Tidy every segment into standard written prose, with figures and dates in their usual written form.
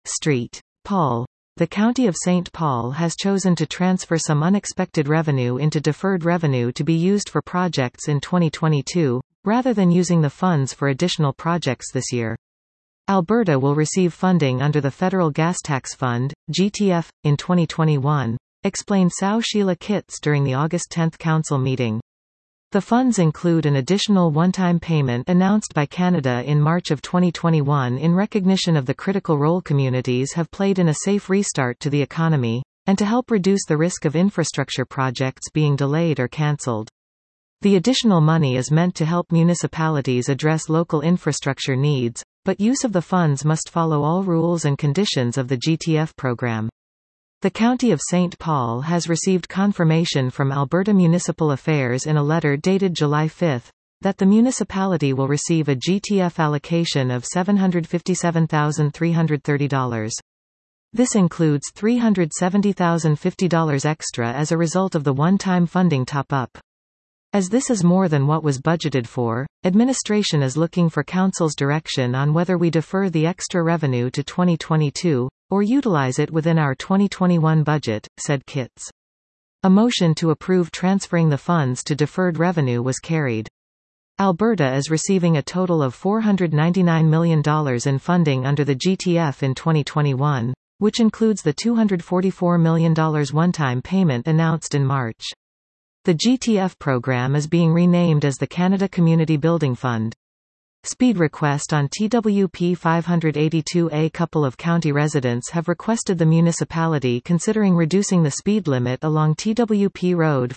St. Paul. The County of St. Paul has chosen to transfer some unexpected revenue into deferred revenue to be used for projects in 2022, rather than using the funds for additional projects this year. Alberta will receive funding under the Federal Gas Tax Fund, GTF, in 2021, explained SAO Sheila Kitts during the August 10 Council meeting. The funds include an additional one-time payment announced by Canada in March of 2021 in recognition of the critical role communities have played in a safe restart to the economy, and to help reduce the risk of infrastructure projects being delayed or cancelled. The additional money is meant to help municipalities address local infrastructure needs, but use of the funds must follow all rules and conditions of the GTF program. The County of St. Paul has received confirmation from Alberta Municipal Affairs in a letter dated July 5, that the municipality will receive a GTF allocation of $757,330. This includes $370,050 extra as a result of the one-time funding top-up. As this is more than what was budgeted for, administration is looking for Council's direction on whether we defer the extra revenue to 2022, or utilize it within our 2021 budget, said Kitts. A motion to approve transferring the funds to deferred revenue was carried. Alberta is receiving a total of $499 million in funding under the GTF in 2021, which includes the $244 million one-time payment announced in March. The GTF program is being renamed as the Canada Community Building Fund. Speed request on TWP 582A. Couple of county residents have requested the municipality considering reducing the speed limit along TWP Road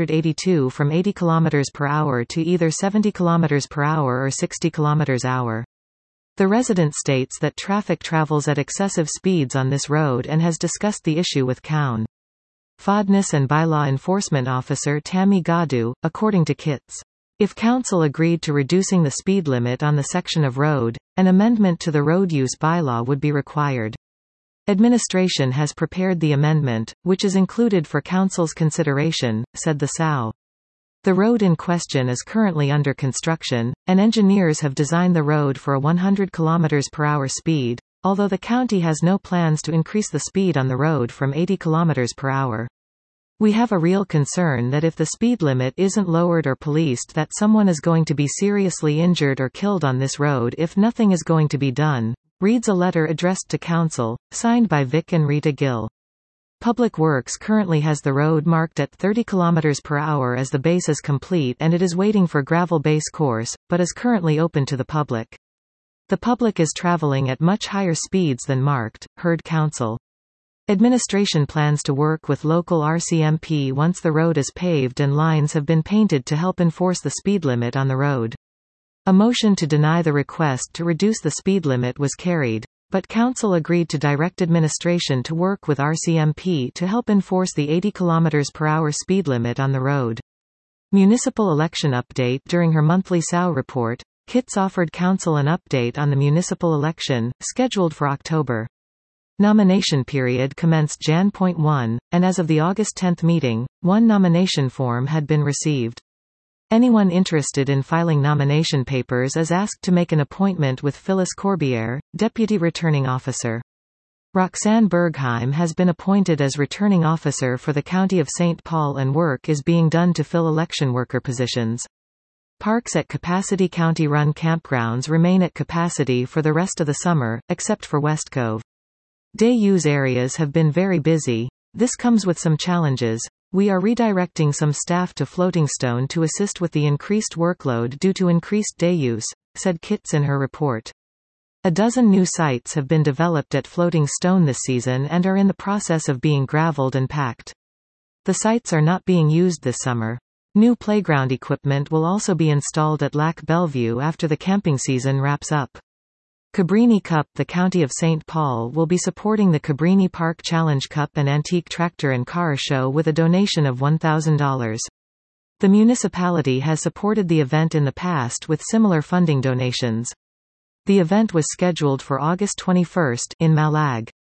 582 from 80 km per hour to either 70 km per hour or 60 km/h. The resident states that traffic travels at excessive speeds on this road and has discussed the issue with COUN. Fodness and Bylaw Enforcement Officer Tammy Gadu, according to Kitts. If Council agreed to reducing the speed limit on the section of road, an amendment to the road use bylaw would be required. Administration has prepared the amendment, which is included for Council's consideration, said the SAO. The road in question is currently under construction, and engineers have designed the road for a 100 km per hour speed, although the county has no plans to increase the speed on the road from 80 km per hour. We have a real concern that if the speed limit isn't lowered or policed that someone is going to be seriously injured or killed on this road if nothing is going to be done, reads a letter addressed to Council, signed by Vic and Rita Gill. Public Works currently has the road marked at 30 km per hour as the base is complete and it is waiting for gravel base course, but is currently open to the public. The public is traveling at much higher speeds than marked, heard Council. Administration plans to work with local RCMP once the road is paved and lines have been painted to help enforce the speed limit on the road. A motion to deny the request to reduce the speed limit was carried, but Council agreed to direct administration to work with RCMP to help enforce the 80 km per hour speed limit on the road. Municipal election update. During her monthly SAO report, Kitts offered Council an update on the municipal election, scheduled for October. Nomination period commenced Jan. 1, and as of the August 10 meeting, one nomination form had been received. Anyone interested in filing nomination papers is asked to make an appointment with Phyllis Corbiere, Deputy Returning Officer. Roxanne Bergheim has been appointed as Returning Officer for the County of St. Paul and work is being done to fill election worker positions. Parks at capacity. County-run campgrounds remain at capacity for the rest of the summer, except for West Cove. Day-use areas have been very busy. This comes with some challenges. We are redirecting some staff to Floatingstone to assist with the increased workload due to increased day use, said Kitts in her report. A dozen new sites have been developed at Floatingstone this season and are in the process of being gravelled and packed. The sites are not being used this summer. New playground equipment will also be installed at Lac Bellevue after the camping season wraps up. Cabrini Cup. The County of St. Paul will be supporting the Cabrini Park Challenge Cup and Antique Tractor and Car Show with a donation of $1,000. The municipality has supported the event in the past with similar funding donations. The event was scheduled for August 21 in Malag.